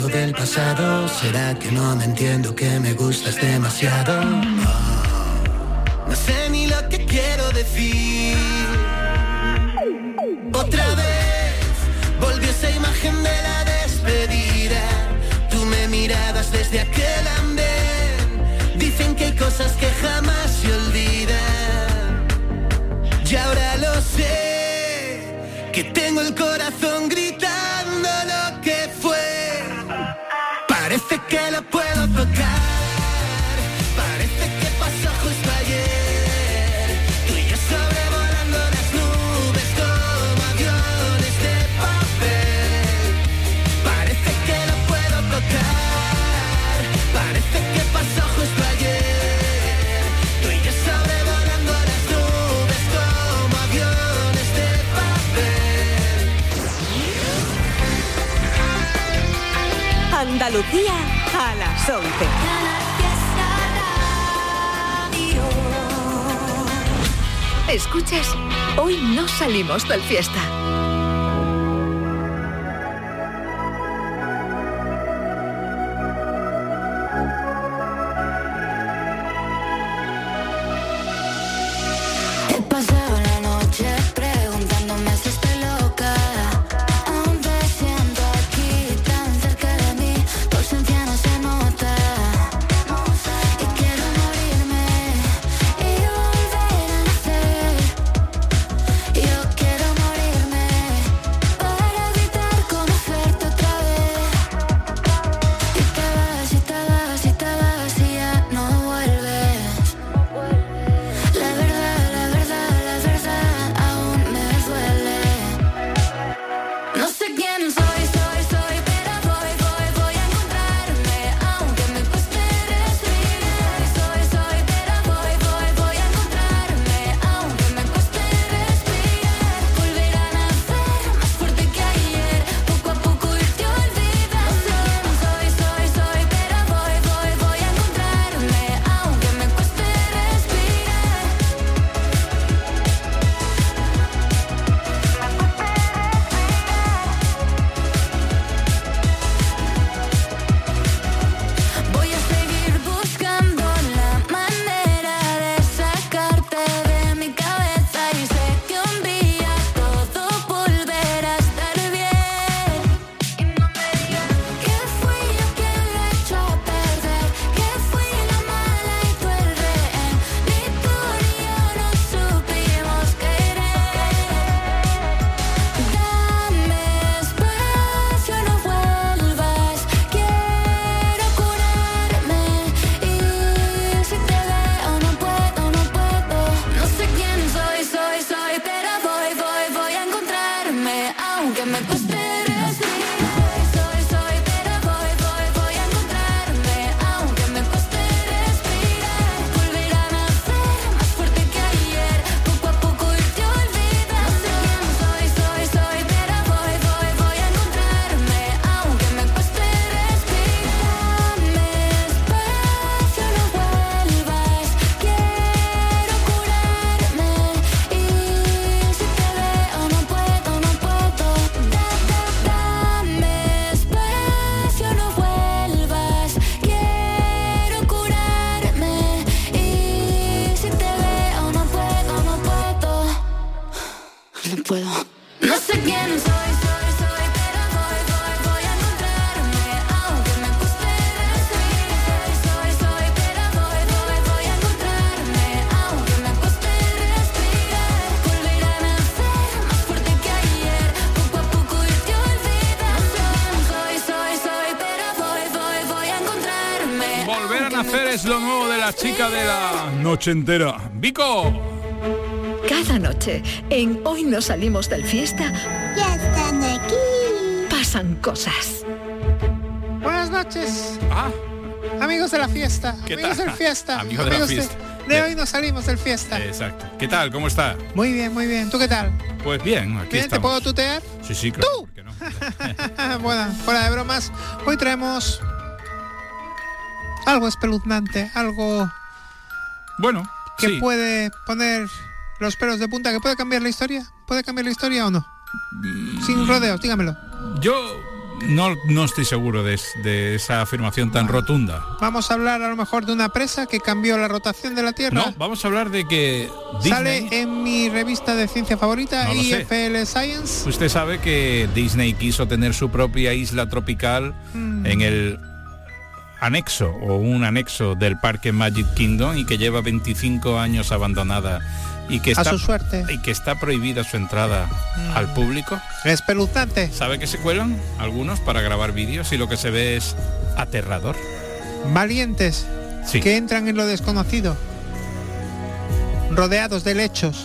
del pasado, ¿será que no me entiendo que me gustas demasiado? No sé ni lo que quiero decir. Otra vez volvió esa imagen de la despedida. Tú me mirabas desde aquel andén. Dicen que hay cosas que jamás se olvidan. Y ahora lo sé, que tengo el corazón gritando lo que fue. Parece que lo puedo tocar. Parece que pasó justo ayer. Tú y yo sobrevolando las nubes como aviones de papel. Parece que lo puedo tocar. Parece que pasó justo ayer. Tú y yo sobrevolando las nubes como aviones de papel. Andalucía a las 11. Escuchas, hoy no salimos del fiesta. He pasado la noche preguntándome si estoy loca. Aún te siento aquí tan cerca de mí. Tu ausencia no se nota. Y quiero morirme y volver a nacer. Yo quiero morirme para evitar conocerte otra vez. Y te vas, y te vas, y te vas y ya no vuelves. La verdad, aún me duele. No sé quién soy, pero voy a encontrarme. Aunque me cueste respirar. Soy, pero voy a encontrarme. Aunque me cueste respirar. Volver a nacer más fuerte que ayer. Poco a poco irte olvidando. No sé quién soy, pero voy a encontrarme. Aunque me cueste respirar. Voy a seguir buscando la manera de sacarte de mi cabeza. Y sé que un día todo volverá a estar bien. Y no me digas que fui yo quien lo echó a perder. Que fui la mala y tú el rehén. Ni tú ni yo nos supimos querer. Dame espacio, no vuelvas. Quiero curarme. Y si te veo no puedo. No sé quién soy, pero voy a encontrarme. Aunque me cueste respirar. Soy, pero voy a encontrarme. Aunque me cueste respirar. Volver a nacer más fuerte que ayer. Poco a poco irte olvidando. No sé quién soy, pero voy a encontrarme. Aunque me cueste respirar. Dame espacio, no vuelvas. Quiero curarme. Y si te veo no puedo. Dame espacio, no vuelvas. Quiero curarme. Y si te veo no puedo. No puedo. No sé quién soy, pero voy a encontrarme. Aunque me cueste respirar. Soy, pero voy a encontrarme. Aunque me cueste respirar. Volver a nacer más fuerte que ayer. Poco a poco irte olvidando. Soy, pero voy a encontrarme. Volver a nacer es lo nuevo de la chica de la noche entera. ¡Vico! Cada noche, en Hoy no salimos del fiesta, Ya están aquí. pasan cosas. Buenas noches, Ah, amigos de la fiesta. ¿Qué amigos tal? del fiesta. Amigos de la fiesta. De hoy nos salimos del fiesta. exacto. ¿Qué tal? ¿Cómo está? Muy bien. ¿Tú qué tal? Pues bien, aquí ¿Bien? ¿Te estamos. puedo tutear? Sí, claro. ¡Tú! ¿Por qué no? Bueno, fuera de bromas. Hoy traemos algo espeluznante, algo Bueno, que sí. puede poner los pelos de punta, que puede cambiar la historia. ¿Puede cambiar la historia o no? Sin rodeos, dígamelo. Yo no estoy seguro de esa afirmación tan rotunda. Vamos a hablar a lo mejor de una presa que cambió la rotación de la Tierra. No, vamos a hablar de que Disney... Sale en mi revista de ciencia favorita, No lo sé. IFL Science. Usted sabe que Disney quiso tener su propia isla tropical en el anexo o un anexo del parque Magic Kingdom y que lleva 25 años abandonada y que A su suerte. y que está prohibida su entrada al público. Espeluznante. ¿Sabe que se cuelan algunos para grabar vídeos y lo que se ve es aterrador? Valientes Sí. que entran en lo desconocido, rodeados de helechos,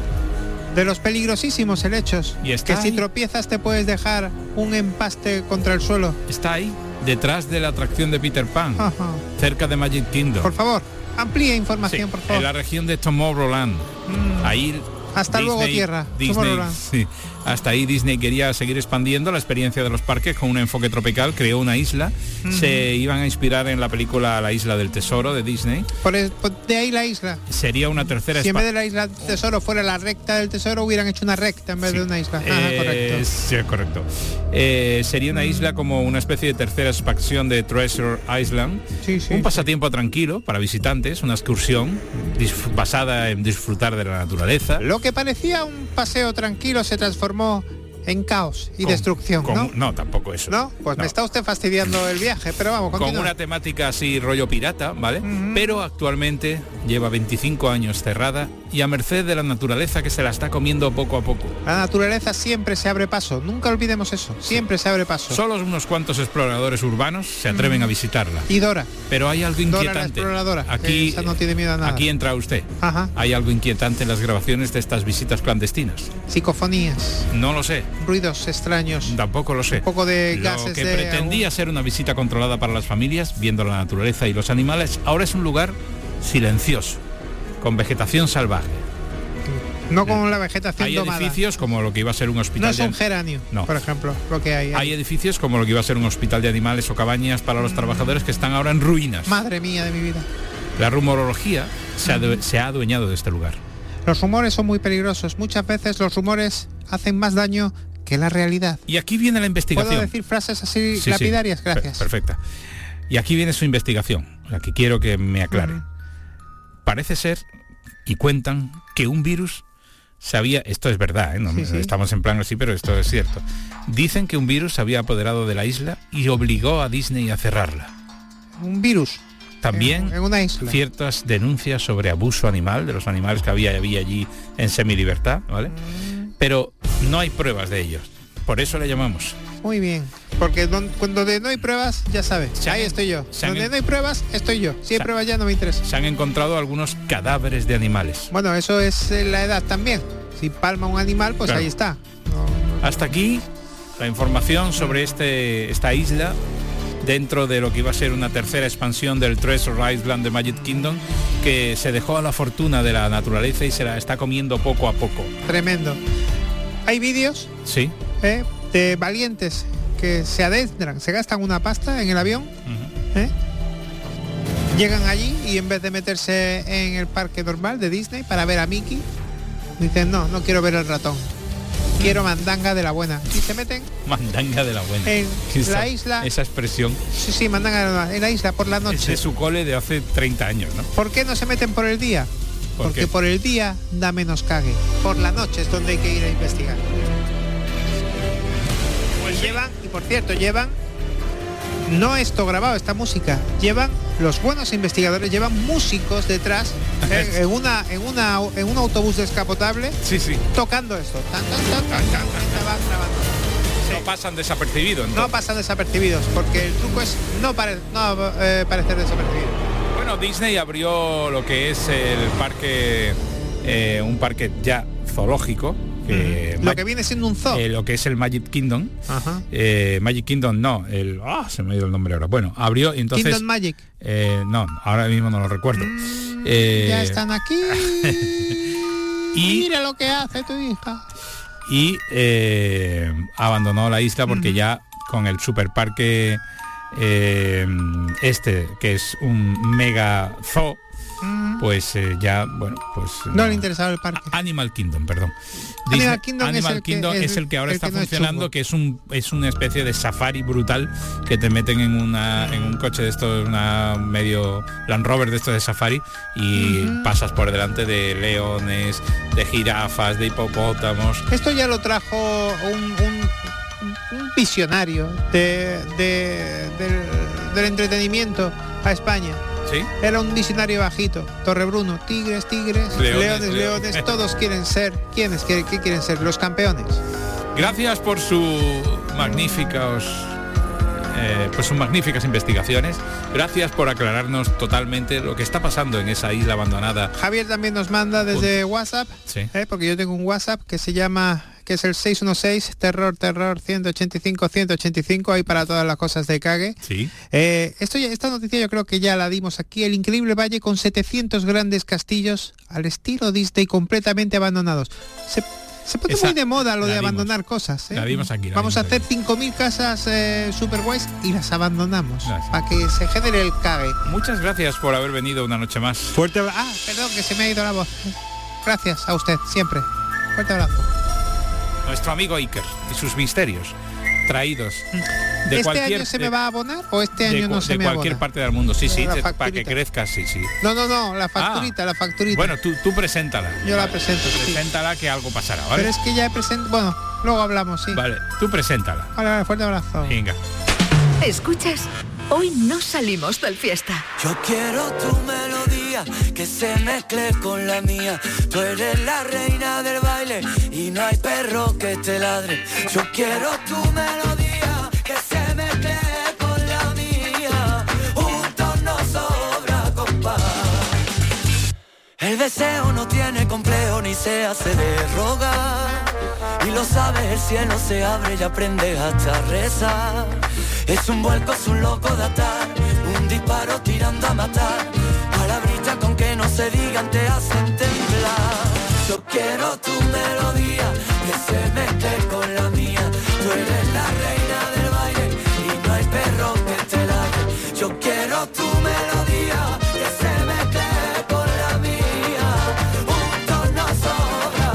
de los peligrosísimos helechos, Y está que si ahí. tropiezas te puedes dejar un empaste contra el suelo. Está ahí, detrás de la atracción de Peter Pan, Ajá. cerca de Magic Kingdom. Por favor, amplíe Sí, información, por en favor. la región de Tomorrowland. Ahí Hasta luego, Tierra. Disney, Tomorrowland. sí, hasta ahí Disney quería seguir expandiendo la experiencia de los parques con un enfoque tropical, creó una isla, se iban a inspirar en la película La Isla del Tesoro de Disney. De ahí la isla. Sería una tercera Si en vez de la isla del tesoro fuera la recta del tesoro, hubieran hecho una recta en vez de una isla. Ajá, correcto. Sí, correcto. Sería una isla como una especie de tercera expansión de Treasure Island. Sí, sí, Un sí. pasatiempo tranquilo para visitantes, una excursión basada en disfrutar de la naturaleza. Lo que parecía un paseo tranquilo se transformó en caos y Con- destrucción, con- ¿no? No, tampoco eso. ¿No? Pues No. me está usted fastidiando el viaje, pero vamos, Con continúa. una temática así rollo pirata, ¿vale? Pero actualmente lleva 25 años cerrada y a merced de la naturaleza que se la está comiendo poco a poco. La naturaleza siempre se abre paso, nunca olvidemos eso, siempre se abre paso. Solo unos cuantos exploradores urbanos se atreven a visitarla. Y Dora, Pero hay algo Dora la inquietante. exploradora, que Aquí, esa no tiene miedo a nada. aquí entra usted. Ajá, Hay algo inquietante en las grabaciones de estas visitas clandestinas. psicofonías, No lo sé, ruidos extraños, tampoco lo sé. un poco de Lo gases que de pretendía ser una visita controlada para las familias, viendo la naturaleza y los animales, ahora es un lugar silencioso, con vegetación salvaje. no con la vegetación Hay domada. edificios como lo que iba a ser un No hospital es un geranio, No. por ejemplo, lo que hay. Hay edificios como lo que iba a ser un hospital de animales o cabañas para los trabajadores que están ahora en ruinas. Madre mía de mi vida. La rumorología se ha adueñado de este lugar. Los rumores son muy peligrosos. Muchas veces los rumores hacen más daño que la realidad. Y aquí viene la investigación. ¿Puedo decir frases así Sí, sí. lapidarias? Gracias. Perfecta. Y aquí viene su investigación, la que quiero que me aclare. Parece ser, y cuentan, que un virus esto es verdad, ¿eh? No, Sí, sí. estamos en plan así, pero esto es cierto. Dicen que un virus se había apoderado de la isla y obligó a Disney a cerrarla. Un virus. También En una isla. ciertas denuncias sobre abuso animal, de los animales que había allí en semilibertad, ¿vale? Pero no hay pruebas de ellos. Por eso le llamamos. Muy bien. Porque donde no hay pruebas, ya sabes. Se han- Ahí estoy yo. se han- Donde no hay pruebas, estoy yo. Si hay pruebas ya no me interesa. Se han encontrado algunos cadáveres de animales. Bueno, eso es la edad también. Si palma un animal, pues Claro. ahí está. Hasta aquí la información sobre esta isla dentro de lo que iba a ser una tercera expansión del Treasure Island de Magic Kingdom, que se dejó a la fortuna de la naturaleza y se la está comiendo poco a poco. Tremendo. Hay vídeos Sí. de valientes que se adentran, se gastan una pasta en el avión, llegan allí y en vez de meterse en el parque normal de Disney para ver a Mickey, dicen no quiero ver el ratón, quiero mandanga de la buena. Y se meten Mandanga de la buena. en la isla. Esa expresión Sí, mandanga de la buena, en la isla por la es noche. de su cole de hace 30 años, ¿no? ¿Por qué no se meten por el día? ¿Por Porque qué? por el día da menos cague. Por la noche es donde hay que ir a investigar. Y por cierto, llevan no esto grabado, esta música, llevan los buenos investigadores, llevan músicos detrás en un autobús descapotable Sí, sí. tocando esto. Tan, mientras van grabando. No pasan desapercibidos. No entonces. pasan desapercibidos, porque el truco es no parecer desapercibido. Bueno, Disney abrió lo que es el parque, un parque ya zoológico. Lo que viene siendo un zoo. Lo que es el Magic Kingdom. Ajá. Magic Kingdom no, se me ha ido el nombre ahora. Bueno, abrió y entonces... Kingdom Magic. No, ahora mismo no lo recuerdo. Ya están aquí. Y- Mira lo que hace tu hija. Y abandonó la isla porque ya con el superparque que es un mega zoo, pues ya, bueno, pues... No le interesaba el parque. Animal Kingdom, perdón. Animal Kingdom es el que ahora está no es funcionando, chungo. que es una especie de safari brutal, que te meten en un coche de estos, una medio Land Rover de estos de safari, y pasas por delante de leones, de jirafas, de hipopótamos. Esto ya lo trajo un visionario del entretenimiento a España. ¿Sí? Era un visionario bajito. Torrebruno, tigres, leones, todos quieren ser. ¿Quiénes? ¿Qué quieren ser? Los campeones. Gracias por sus magníficas investigaciones. Gracias por aclararnos totalmente lo que está pasando en esa isla abandonada. Javier también nos manda desde WhatsApp, sí. Porque yo tengo un WhatsApp que es el 616 terror 185 ahí para todas las cosas de cague. Sí. Esta noticia yo creo que ya la dimos aquí. El increíble valle con 700 grandes castillos al estilo Disney completamente abandonados. Se pone muy de moda lo de abandonar cosas. La dimos aquí. Vamos a hacer 5.000 casas super guays y las abandonamos para que se genere el cague. Muchas gracias por haber venido una noche más. Fuerte abrazo. Perdón, que se me ha ido la voz. Gracias a usted, siempre. Fuerte abrazo. Nuestro amigo Iker y sus misterios traídos de ¿Este cualquier año se me va a abonar o este año no se me abona? De cualquier parte del mundo, sí, para que facturita. crezca, sí. No, la facturita. Bueno, tú preséntala. Yo la presento, sí. Preséntala, que algo pasará, ¿vale? Pero es que ya he presentado... Bueno, luego hablamos, sí. Vale, tú preséntala. Vale, fuerte abrazo. Venga. ¿Escuchas? Hoy no salimos del fiesta. Yo quiero tu melodía, que se mezcle con la mía. Tú eres la reina del baile y no hay perro que te ladre. Yo quiero tu melodía, que se mezcle con la mía. Juntos nos sobra compás. El deseo no tiene complejo ni se hace de rogar. Y lo sabes, el cielo se abre y aprendes hasta rezar. Es un vuelco, es un loco de atar, un disparo tirando a matar. Palabritas con que no se digan te hacen temblar. Yo quiero tu melodía, que se mezcle con la mía. Tú eres la reina del baile y no hay perro que te ladre. Yo quiero tu melodía, que se mezcle con la mía. Juntos nos sobra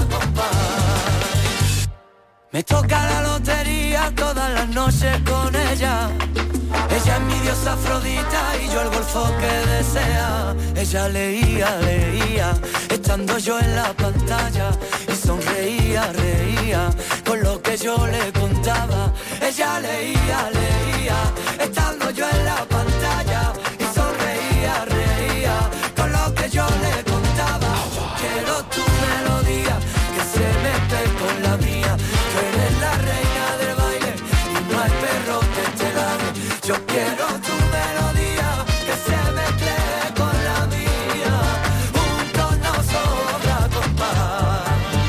compás. Me toca la lotería todas las noches con ella. Ella es mi diosa Afrodita y yo el golfo que desea. Ella leía, estando yo en la pantalla. Y sonreía, con lo que yo le contaba. Ella leía, estando yo en la pantalla. Y sonreía, con lo que yo le contaba. Yo quiero tu melodía, que se mezcle con la mía. Tú eres la reina del baile y no hay perro que te ladre. Yo quiero tu melodía, que se mezcle con la mía. Juntos nos sobra compás.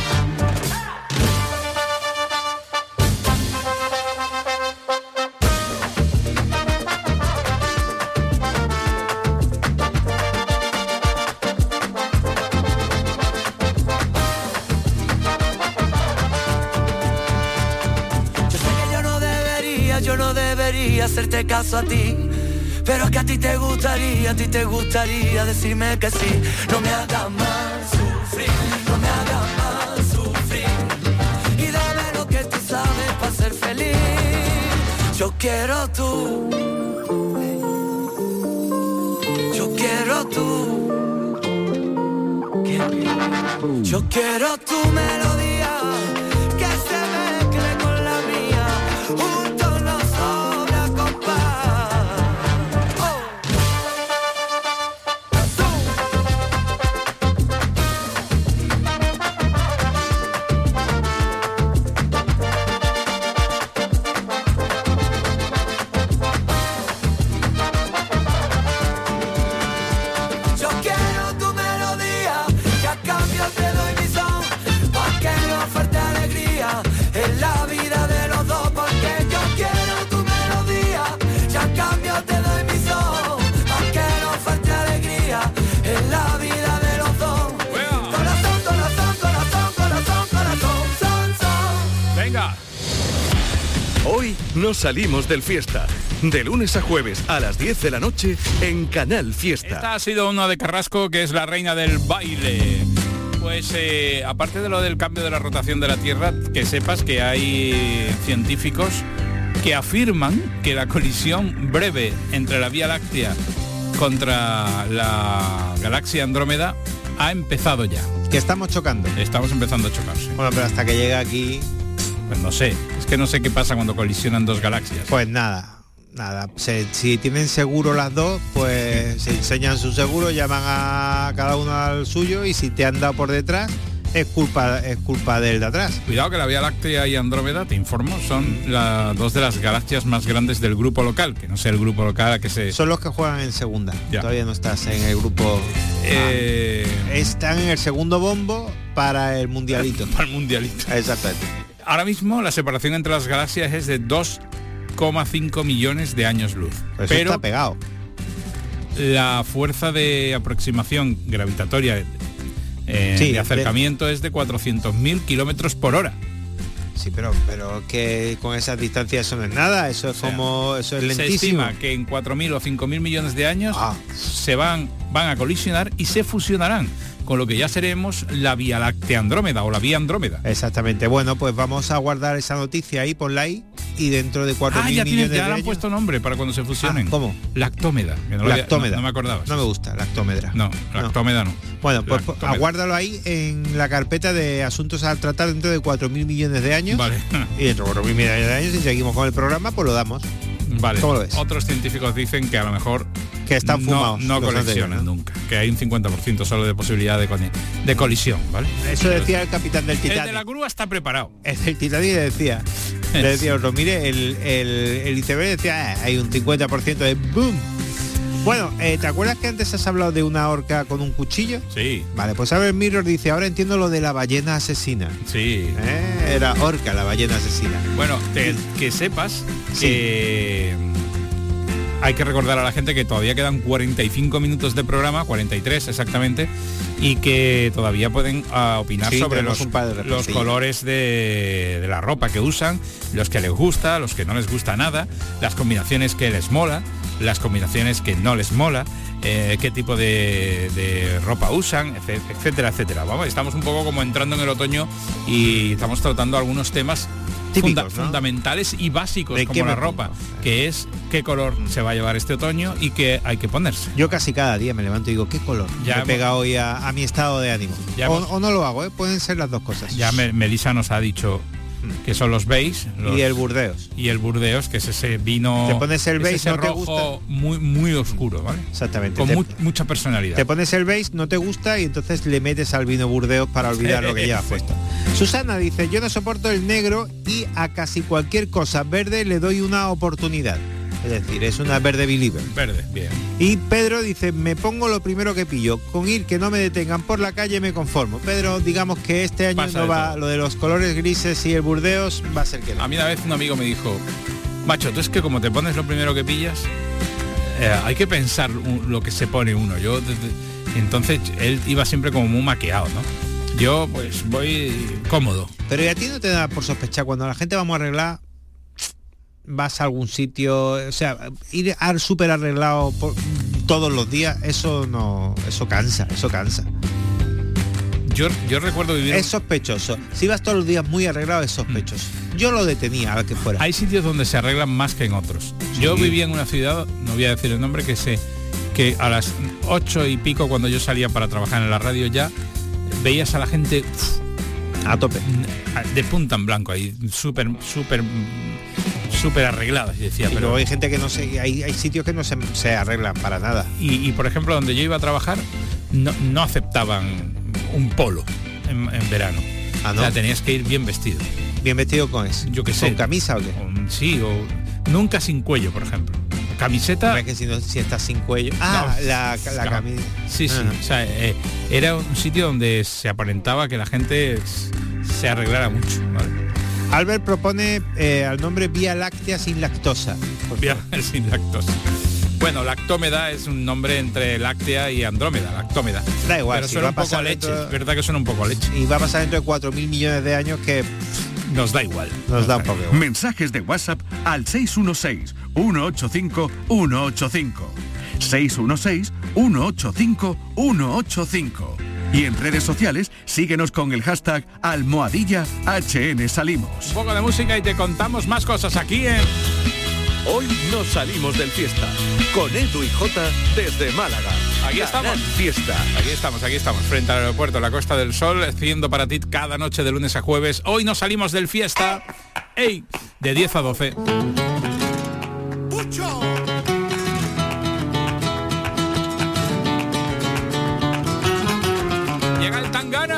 Yo no debería hacerte caso a ti, pero que a ti te gustaría decirme que sí. No me hagas más sufrir, no me hagas más sufrir. Y dame lo que tú sabes para ser feliz. Yo quiero tú, yo quiero tú, yo quiero tu melodía, que se mezcle con la mía. Juntos nos sobra compás. Yo quiero tu melodía, que a cambio te doy mi son, pa' que no falte alegría en la vida de los dos. Porque yo quiero tu melodía, que a cambio te doy mi son, pa' que no falte alegría en la vida de los dos. Corazón, corazón, corazón, corazón, corazón, son. Venga. Hoy no salimos del fiesta. De lunes a jueves a las 10 de la noche en Canal Fiesta. Esta ha sido una de Carrasco, que es la reina del baile. Pues aparte de lo del cambio de la rotación de la Tierra, que sepas que hay científicos que afirman que la colisión breve entre la Vía Láctea contra la galaxia Andrómeda ha empezado ya. Que estamos chocando. Estamos empezando a chocarse. Bueno, pero hasta que llegue aquí... Pues no sé, es que no sé qué pasa cuando colisionan dos galaxias. Pues nada. Si tienen seguro las dos, pues se enseñan su seguro, llaman a cada uno al suyo, y si te han dado por detrás, es culpa del de atrás. Cuidado que la Vía Láctea y Andrómeda, te informo, son dos de las galaxias más grandes del grupo local, que no sé el grupo local a que se... Son los que juegan en segunda. Ya. Todavía no estás en el grupo... Están en el segundo bombo para el mundialito. Para el mundialito. Exactamente. Ahora mismo la separación entre las galaxias es de 2,5 millones de años luz. Eso pero está pegado. La fuerza de aproximación gravitatoria de acercamiento es de 400.000 kilómetros por hora. Sí, pero que con esas distancias eso no es nada, eso es eso es lentísimo. Se estima que en 4.000 o 5.000 millones de años se van a colisionar y se fusionarán, con lo que ya seremos la Vía Láctea Andrómeda o la Vía Andrómeda. Exactamente. Bueno, pues vamos a guardar esa noticia ahí, ponla ahí, y dentro de 4.000 millones de ya le años... han puesto nombre para cuando se fusionen. ¿Cómo? Lactómeda. Lactómeda. No me acordaba. No me gusta, lactómeda. No, lactómeda no. Bueno, pues aguárdalo ahí en la carpeta de asuntos a tratar dentro de 4.000 millones de años. Vale. Y dentro de 4.000 millones de años, si seguimos con el programa, pues lo damos. Vale. ¿Cómo lo ves? Otros científicos dicen que a lo mejor que están fumados. No colisionan nunca. Que hay un 50% solo de posibilidad de colisión, ¿vale? Eso decía el capitán del Titanic. El de la grúa está preparado. El Titanic decía otro, mire, el iceberg decía, hay un 50% de boom. Bueno, ¿te acuerdas que antes has hablado de una orca con un cuchillo? Sí. Vale, pues Albert Mirror dice, ahora entiendo lo de la ballena asesina. Sí. Era orca la ballena asesina. Bueno, que sepas que hay que recordar a la gente que todavía quedan 45 minutos de programa, 43 exactamente, y que todavía pueden opinar sobre los colores de la ropa que usan, los que les gusta, los que no les gusta nada, las combinaciones que les mola, las combinaciones que no les mola, qué tipo de ropa usan, etcétera, etcétera. Vamos, estamos un poco como entrando en el otoño y estamos tratando algunos temas típicos, fundamentales y básicos como la ropa, que es qué color se va a llevar este otoño y qué hay que ponerse. Yo casi cada día me levanto y digo, ¿qué color? Ya me pega hoy a mi estado de ánimo. O no lo hago, pueden ser las dos cosas. Ya Melissa nos ha dicho que son los beige y el Burdeos. Y el Burdeos, que es ese vino... Te pones el beige, no te gusta. Muy, muy oscuro, ¿vale? Exactamente. Con mucha personalidad. Te pones el beige, no te gusta, y entonces le metes al vino Burdeos para olvidar lo que llevas puesto. Susana dice, yo no soporto el negro y a casi cualquier cosa verde le doy una oportunidad. Es decir, es una verde believer. Verde, bien. Y Pedro dice, me pongo lo primero que pillo. Con ir que no me detengan por la calle me conformo. Pedro, digamos que este año no va, lo de los colores grises y el Burdeos va a ser que no. A mí una vez un amigo me dijo, macho, tú es que como te pones lo primero que pillas, hay que pensar lo que se pone uno. Entonces él iba siempre como muy maqueado, ¿no? Yo pues voy cómodo. Pero ¿y a ti no te da por sospechar cuando la gente vamos a arreglar? Vas a algún sitio, o sea, ir al súper arreglado todos los días, eso cansa. Yo recuerdo vivir... Es sospechoso. Si vas todos los días muy arreglado, es sospechoso. Yo lo detenía a que fuera. Hay sitios donde se arreglan más que en otros. Sí. Yo vivía en una ciudad, no voy a decir el nombre, que a las 8 y pico, cuando yo salía para trabajar en la radio, ya veías a la gente a tope, de punta en blanco, ahí súper arregladas, y decía, pero luego hay gente que no sé, hay sitios que no se arreglan para nada. Y por ejemplo, donde yo iba a trabajar no aceptaban un polo en verano. ¿No? O sea, tenías que ir bien vestido. ¿Bien vestido con eso? Yo qué sé. ¿Con camisa o qué? Sí, o nunca sin cuello, por ejemplo. Camiseta. Es que si estás sin cuello. La camisa. Sí. O sea, era un sitio donde se aparentaba que la gente se arreglara mucho, ¿vale? Albert propone al nombre Vía Láctea sin lactosa. Vía sin lactosa. Bueno, Lactómeda es un nombre entre Láctea y Andrómeda, Lactómeda. Da igual, pero suena un poco a leche, es verdad que suena un poco a leche. Y va a pasar dentro de 4.000 millones de años que... Nos da igual. Nos da un poco igual. Mensajes de WhatsApp al 616 616-185-185. 616-185-185. Y en redes sociales síguenos con el hashtag #HNSalimos. Un poco de música y te contamos más cosas aquí en... Hoy nos salimos del fiesta. Con Edu y Jota desde Málaga. Aquí estamos. Canal Fiesta. Aquí estamos, frente al aeropuerto, la Costa del Sol, haciendo para ti cada noche de lunes a jueves. Hoy nos salimos del fiesta. ¡Ey! De 10 a 12. Llega el Tangana.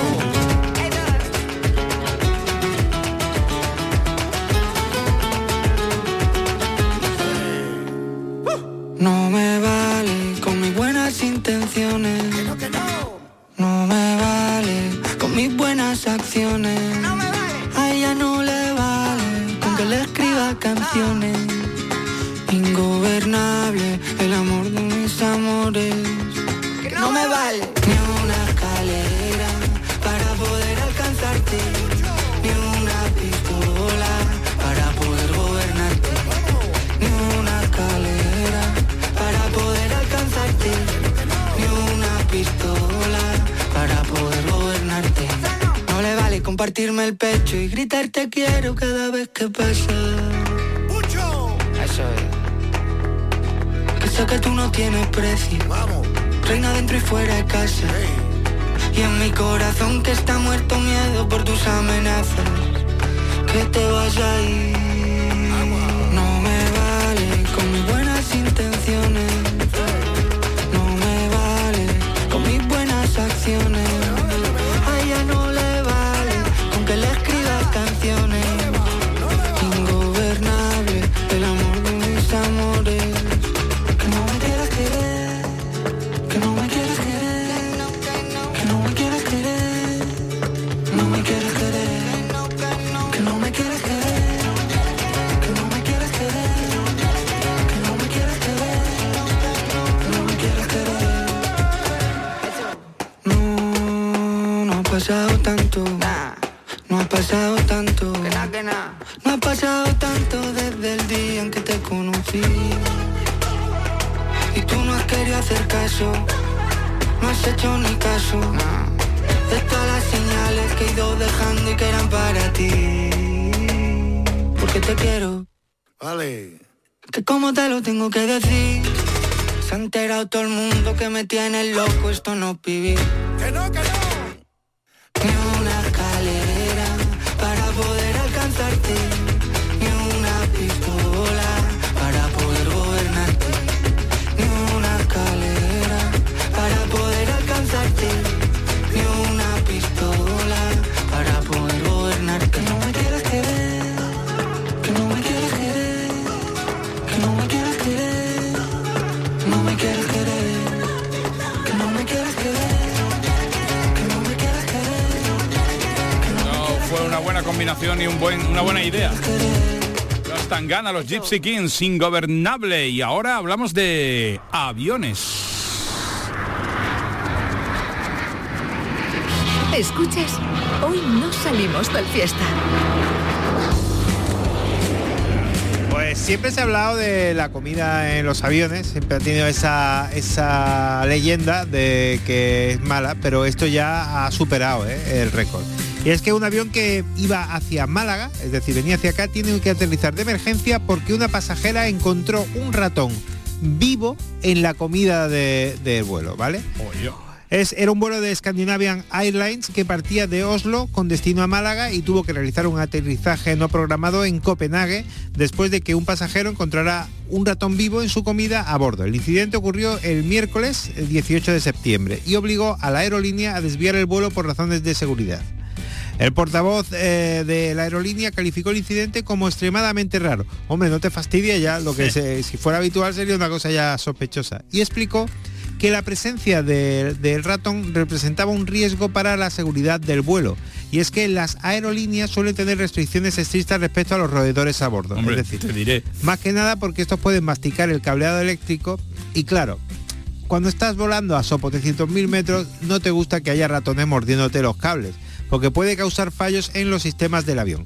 No me vale con mis buenas intenciones. No me vale con mis buenas acciones. A ella no le vale con que le escriba canciones. Ingobernable el amor de mis amores. No me vale ni una escalera para poder alcanzarte, ni una pistola para poder gobernarte, ni una escalera para poder alcanzarte, ni una pistola para poder gobernarte. No le vale compartirme el pecho y gritar te quiero cada vez que pasa. Eso es. Que sé que tú no tienes precio. Vamos. Reina dentro y fuera de casa. Y en mi corazón que está muerto miedo por tus amenazas. Que te vas a ir. No me vale con mis buenas intenciones. No me vale con mis buenas acciones. A ella no le vale con que le escribas canciones. Ingobernable el amor de mis amores. Que no me quieras querer. Que no me quieras querer. Que no me quieras querer. No me quieras querer. Que no me quieras querer. Que no me quieras querer. Que no me quieras querer. Que no me quieras querer. No ha pasado tanto. No ha pasado tanto. No ha pasado tanto desde el día en que te conocí. Y tú no has querido hacer caso. No has hecho ni caso de todas las señales que he ido dejando y que eran para ti. Porque te quiero. Vale. Que como te lo tengo que decir. Se ha enterado todo el mundo que me tiene loco. Esto no es vivir. Que no, que no. Ni una escalera para poder alcanzarte. Ni una pistola para poder gobernarte. Ni una escalera para poder alcanzarte. Ni una pistola para poder gobernarte. Que no me quieras querer. Que no me quieras querer. Que no me quieras querer. No me quieras querer. Que no me quieras querer. Que no me quieras querer. No fue una buena combinación y una buena idea. Los Tangana, los Gypsy Kings, Ingobernable. Y ahora hablamos de aviones. Escuchas, hoy no salimos del fiesta. Pues siempre se ha hablado de la comida en los aviones, siempre ha tenido esa leyenda de que es mala, pero esto ya ha superado el récord. Y es que un avión que iba hacia Málaga, es decir, venía hacia acá, tiene que aterrizar de emergencia porque una pasajera encontró un ratón vivo en la comida del vuelo, ¿vale? Oye. Era un vuelo de Scandinavian Airlines que partía de Oslo con destino a Málaga y tuvo que realizar un aterrizaje no programado en Copenhague después de que un pasajero encontrara un ratón vivo en su comida a bordo. El incidente ocurrió el miércoles, el 18 de septiembre, y obligó a la aerolínea a desviar el vuelo por razones de seguridad. El portavoz de la aerolínea calificó el incidente como extremadamente raro. Hombre, no te fastidia ya, lo que si fuera habitual sería una cosa ya sospechosa. Y explicó que la presencia del ratón representaba un riesgo para la seguridad del vuelo. Y es que las aerolíneas suelen tener restricciones estrictas respecto a los roedores a bordo. Hombre, es decir, te diré. más que nada porque estos pueden masticar el cableado eléctrico y claro, cuando estás volando a sopotecientos 100.000 metros no te gusta que haya ratones mordiéndote los cables, porque puede causar fallos en los sistemas del avión.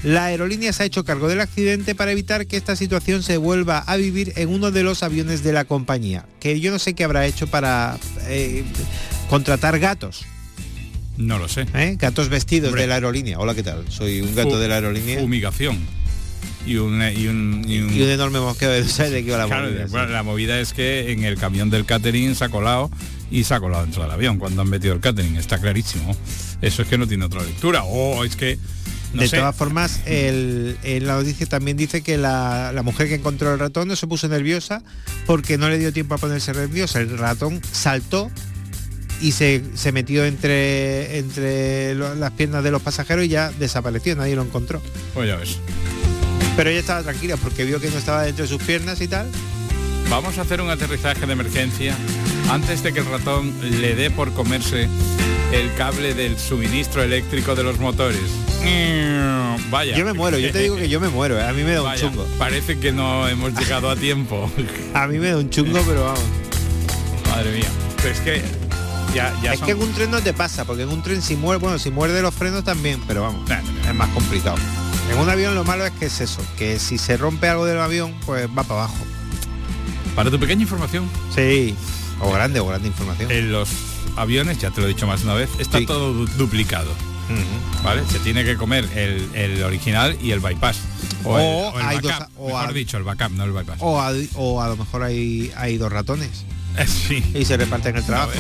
La aerolínea se ha hecho cargo del accidente para evitar que esta situación se vuelva a vivir en uno de los aviones de la compañía, que yo no sé qué habrá hecho para contratar gatos. No lo sé. Gatos vestidos de la aerolínea. Hola, ¿qué tal? Soy un gato de la aerolínea. Fumigación. Y un enorme mosqueo de qué va la movida. Bueno, la movida es que en el camión del catering se ha colado dentro del avión cuando han metido el catering, está clarísimo. Eso es que no tiene otra lectura. Es que no sé. Todas formas, en la noticia también dice que la mujer que encontró el ratón no se puso nerviosa porque no le dio tiempo a ponerse nerviosa. El ratón saltó y se metió entre las piernas de los pasajeros y ya desapareció, nadie lo encontró. Pues ya ves. Pero ella estaba tranquila porque vio que no estaba dentro de sus piernas y tal. Vamos a hacer un aterrizaje de emergencia antes de que el ratón le dé por comerse el cable del suministro eléctrico de los motores. Vaya. Yo me muero, yo te digo que yo me muero, a mí me da un chungo. Parece que no hemos llegado a tiempo. A mí me da un chungo, pero vamos. Madre mía. Pero es que es que en un tren no te pasa, porque en un tren si muerde los frenos también, pero vamos, es más complicado. En un avión lo malo es que es eso, que si se rompe algo del avión, pues va para abajo. Para tu pequeña información. Sí, o grande información. En los aviones, ya te lo he dicho más de una vez, está todo duplicado. ¿Vale? Se tiene que comer el original y el bypass. O el backup, mejor dicho, el backup, no el bypass. O a lo mejor hay dos ratones. Sí. Y se reparten el trabajo.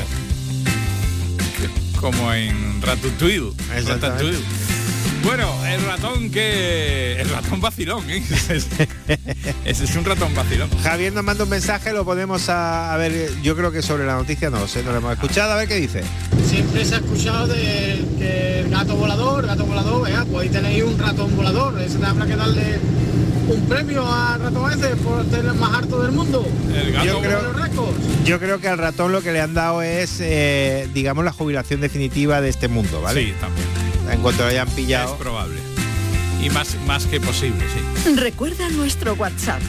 Como en Ratatouille. Bueno, el ratón vacilón, ¿eh? Ese es un ratón vacilón. Javier nos manda un mensaje, lo podemos a ver, yo creo que sobre la noticia no lo sé, no lo hemos escuchado, a ver qué dice. Siempre se ha escuchado que el gato volador, pues ahí tenéis un ratón volador, ese habrá que darle un premio al ratón ese por ser el más harto del mundo. El gato yo creo que al ratón lo que le han dado es, digamos, la jubilación definitiva de este mundo, ¿vale? Sí, también. En cuanto lo hayan pillado. Es probable. Y más que posible, sí. Recuerda nuestro WhatsApp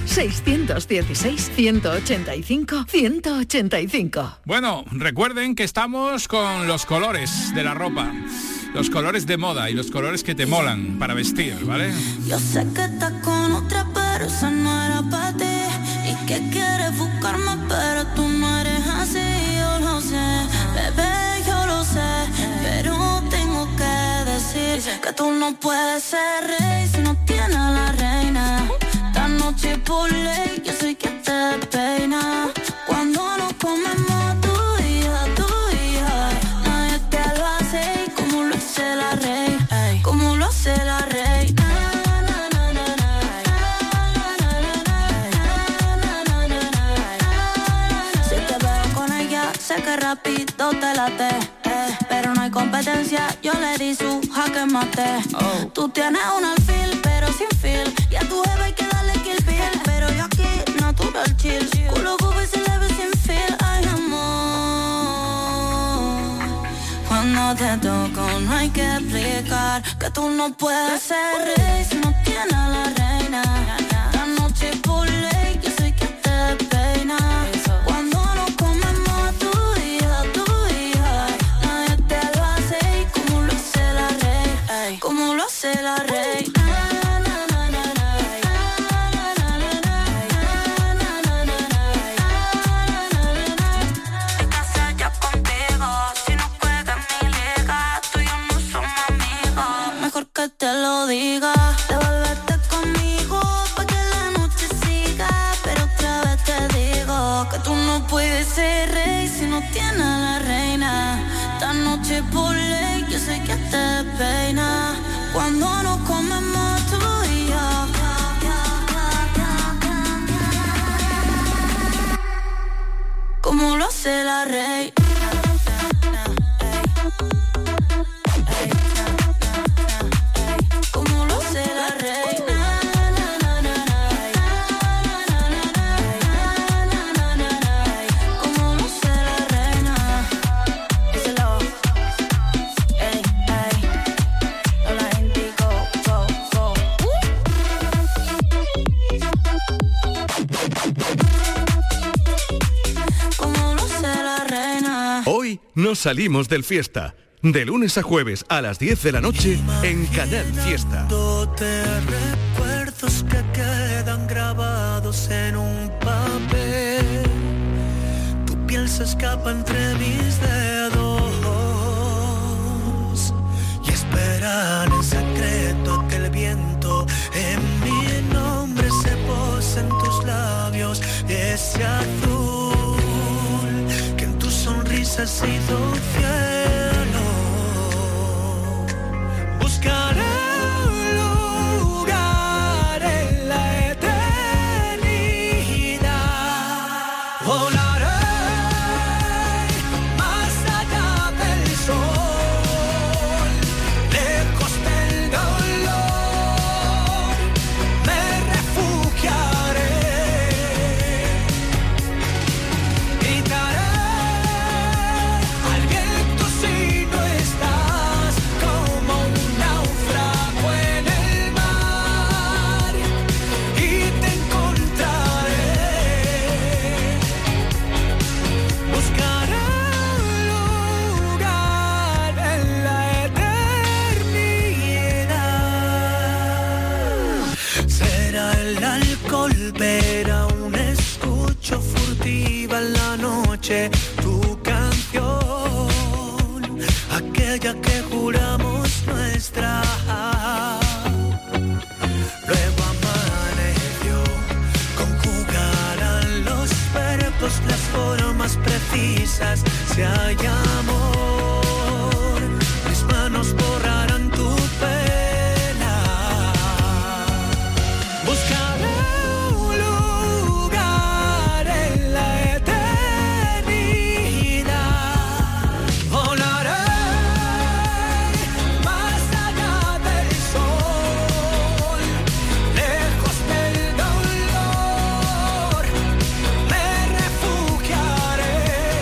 616-185-185. Bueno, recuerden que estamos con los colores de la ropa. Los colores de moda y los colores que te molan para vestir, ¿vale? Yo sé que estás con otra, pero esa no era para ti. Y que quieres buscarme, pero tú no eres así. Yo lo sé, bebé, yo lo sé. Pero tengo que decir que tú no puedes ser rey si no tienes a la reina. Esta noche por ley, yo soy quien te peina. Cuando nos comemos tú y yo, nadie te lo hace como lo hace la rey, como lo hace la rey. Si te veo con ella, sé que rápido te late, pero no hay competencia, yo le di su jaque mate. Tú tienes un alfil, pero sin feel, y a tu jefe hay que darle kill pill, pero yo aquí natural chill, culo bobo y se le ve sin feel. Ay, amor, cuando te toco no hay que explicar que tú no puedes ser rey si no tienes a la reina. La noche por ley, yo soy quien te peina. Cuando nos comemos tú y yo, nadie te lo hace como lo hace la rey, como lo hace la rey. Que te lo diga, devuélvete conmigo pa' que la noche siga, pero otra vez te digo que tú no puedes ser rey si no tienes a la reina. Esta noche por ley, yo sé que te peina. Cuando nos comemos tú y yo, como lo hace la rey. Hoy nos salimos del fiesta. De lunes a jueves a las 10 de la noche en Canal Fiesta. Recuerdos que quedan grabados en un papel. Tu piel se escapa entre mis dedos y esperan en secreto que el viento en mi nombre se pose en tus labios, ese azul que en tu sonrisa ha sido fiel. Buscaré un lugar en la eternidad. Volaré más allá del sol, lejos del dolor. Me refugiaré. Gritaré al viento si no estás, como un náufrago en el mar, y te encontraré. Buscaré un lugar en la eternidad. Será el alcohol, verá un escucho furtiva en la noche tu canción, aquella que juramos nuestra. Luego amaneció, conjugarán los verbos, las formas precisas, si hay amor, mis manos borrarán tu pena. Buscaré un lugar en la eternidad. Volaré más allá del sol, lejos del dolor. Me refugiaré.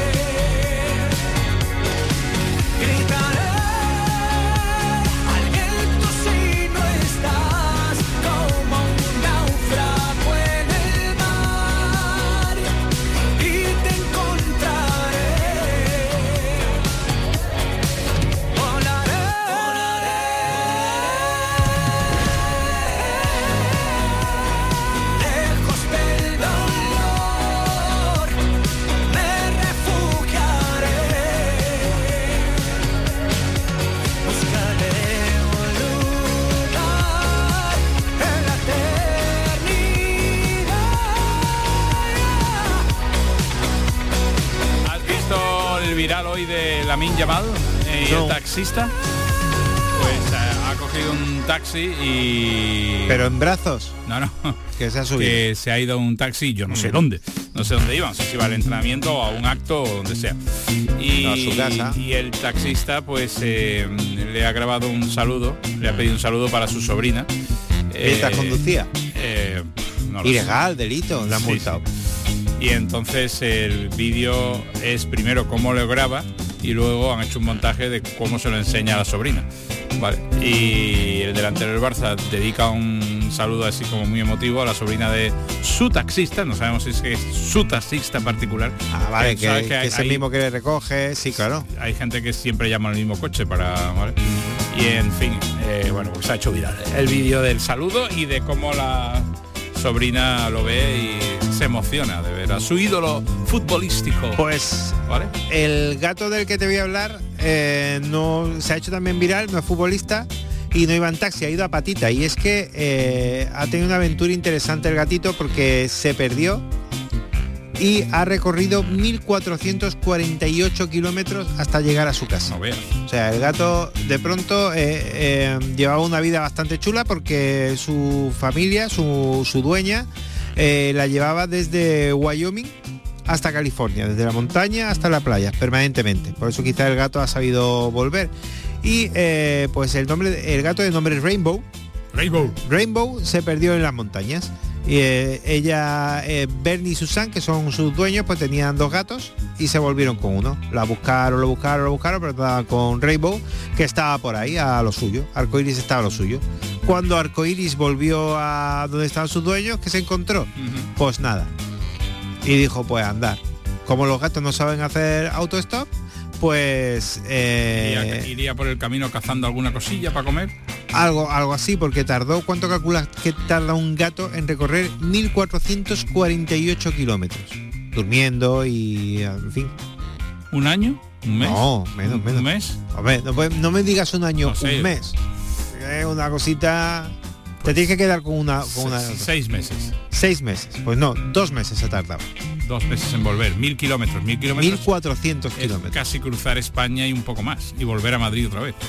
Gritaré al viento si no estás, como un náufrago en el mar, y te encontraré. Volaré, lejos del dolor. Me refugiaré. Buscaré un lugar en la eternidad. ¿Has visto el viral hoy de Lamine Yamal y No. el taxista? Pues ha cogido un taxi y... Pero en brazos, No, que se ha subido. que se ha ido a un taxi, yo no sé dónde iba, no sé si iba al entrenamiento o a un acto o donde sea. Y, No, a su casa. Y el taxista pues le ha grabado un saludo, le ha pedido un saludo para su sobrina. Mientras conducía. No lo sé. Ilegal, delito, la han Sí, multado. Y entonces el vídeo es primero cómo lo graba y luego han hecho un montaje de cómo se lo enseña a la sobrina. Vale. Y el delantero del Barça dedica un saludo así como muy emotivo a la sobrina de su taxista, no sabemos si es que es su taxista particular. Ah, vale, ¿Sabes que es el mismo que le recoge, sí, claro. Hay gente que siempre llama al mismo coche para... ¿vale? Y en fin, bueno, pues ha hecho viral el vídeo del saludo y de cómo la sobrina lo ve y se emociona de ver a su ídolo futbolístico. Pues ¿vale? el gato del que te voy a hablar no se ha hecho también viral, no es futbolista y no iba en taxi, ha ido a patita. Y es que ha tenido una aventura interesante el gatito porque se perdió y ha recorrido 1.448 kilómetros hasta llegar a su casa. No veas. O sea, el gato de pronto llevaba una vida bastante chula porque su familia, su dueña, la llevaba desde Wyoming hasta California, desde la montaña hasta la playa, permanentemente. Por eso quizá el gato ha sabido volver. Y pues el gato de nombre Rainbow se perdió en las montañas. Y ella, Bernie y Susan, que son sus dueños, pues tenían dos gatos y se volvieron con uno. Lo buscaron, pero estaban con Rainbow, que estaba por ahí a lo suyo. Arcoiris estaba a lo suyo. Cuando Arcoiris volvió a donde estaban sus dueños, ¿qué se encontró? Pues nada. Y dijo, pues andar. Como los gatos no saben hacer autostop, Pues iría por el camino cazando alguna cosilla para comer. Algo así, porque tardó, ¿cuánto calculas que tarda un gato en recorrer 1448 kilómetros? Durmiendo y en fin. ¿Un año? ¿Un mes? No, menos. ¿Un mes? A ver, no me digas un año, No sé. un mes. Es una cosita. Te tienes que quedar con una 6 meses. 6 meses. Pues no, 2 meses ha tardado. 2 meses en volver. 1000 kilómetros. 1400 es kilómetros. casi cruzar España y un poco más. Y volver a Madrid otra vez.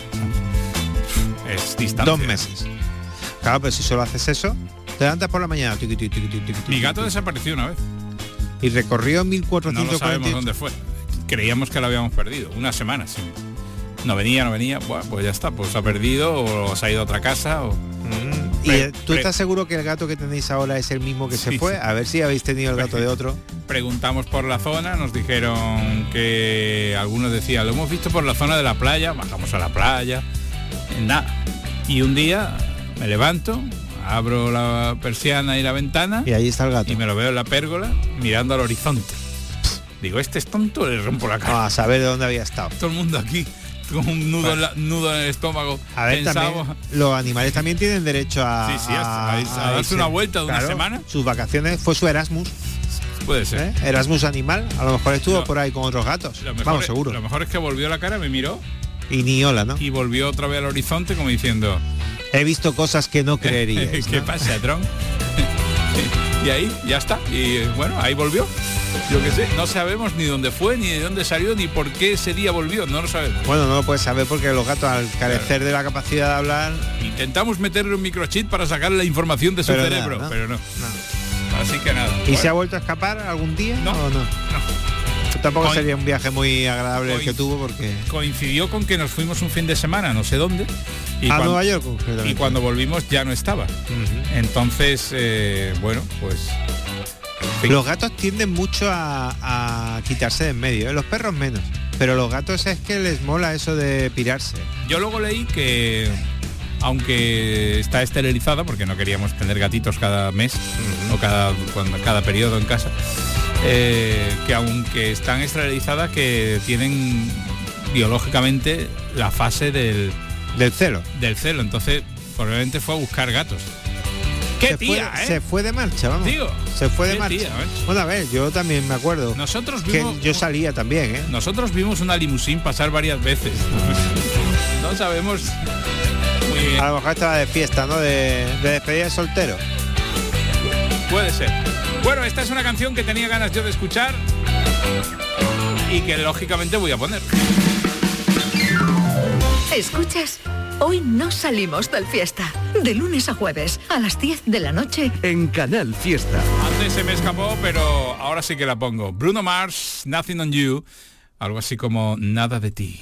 Es distancia. 2 meses. Claro, pero si solo haces eso, te levantas por la mañana. Mi gato desapareció una vez. Y recorrió No 1448. lo sabemos dónde fue. Creíamos que lo habíamos perdido. Una semana, sí. No venía. Bueno, pues ya está. Pues se ha perdido o se ha ido a otra casa o... ¿Y tú estás seguro que el gato que tenéis ahora es el mismo que se fue? Sí. A ver si habéis tenido el gato de otro. Preguntamos por la zona, nos dijeron que algunos decían, lo hemos visto por la zona de la playa, bajamos a la playa, nada. Y un día me levanto, abro la persiana y la ventana y ahí está el gato. Y me lo veo en la pérgola mirando al horizonte. Digo, este es tonto, le rompo la cara. A saber de dónde había estado. Todo el mundo aquí con un nudo, nudo en el estómago. A ver, Pensamos, también, los animales también tienen derecho a darse irse. una vuelta de una Claro, semana. Sus vacaciones fue su Erasmus. Puede ser. Erasmus animal, a lo mejor estuvo por ahí con otros gatos. Vamos, seguro. Lo mejor es que volvió la cara, me miró. Y ni hola, ¿no? Y volvió otra vez al horizonte como diciendo... He visto cosas que no creeríais. ¿Qué pasa, Tron? Y ahí, ya está. Y bueno, ahí volvió. Yo qué sé, no sabemos ni dónde fue, ni de dónde salió, ni por qué ese día volvió, no lo sabemos. Bueno, no lo puedes saber porque los gatos, al carecer de la capacidad de hablar... Intentamos meterle un microchip para sacarle la información de su cerebro, nada, ¿no? pero no. Así que nada. ¿Y se ha vuelto a escapar algún día o no? Tampoco sería un viaje muy agradable el que tuvo porque... Coincidió con que nos fuimos un fin de semana, no sé dónde. A Nueva York, y cuando volvimos ya no estaba. Entonces, bueno, pues... Los gatos tienden mucho a quitarse de en medio, ¿eh? Los perros menos. Pero los gatos es que les mola eso de pirarse. Yo luego leí que, aunque está esterilizada, porque no queríamos tener gatitos cada mes o cada periodo en casa, que aunque están esterilizadas, que tienen biológicamente la fase del celo. Del celo. Entonces, probablemente fue a buscar gatos. ¡Qué tía, Se fue de marcha, vamos. Digo, se fue de marcha. Tía, bueno, a ver, yo también me acuerdo. Nosotros vimos, que yo salía también, ¿eh? Nosotros vimos una limusín pasar varias veces. No sabemos muy bien. A lo mejor estaba de fiesta, ¿no? De despedida de soltero. Puede ser. Bueno, esta es una canción que tenía ganas yo de escuchar y que lógicamente voy a poner. ¿Escuchas? Hoy no salimos del Fiesta. De lunes a jueves, a las 10 de la noche. En Canal Fiesta. Antes se me escapó, pero ahora sí que la pongo. Bruno Mars, Nothing on You. Algo así como Nada de ti.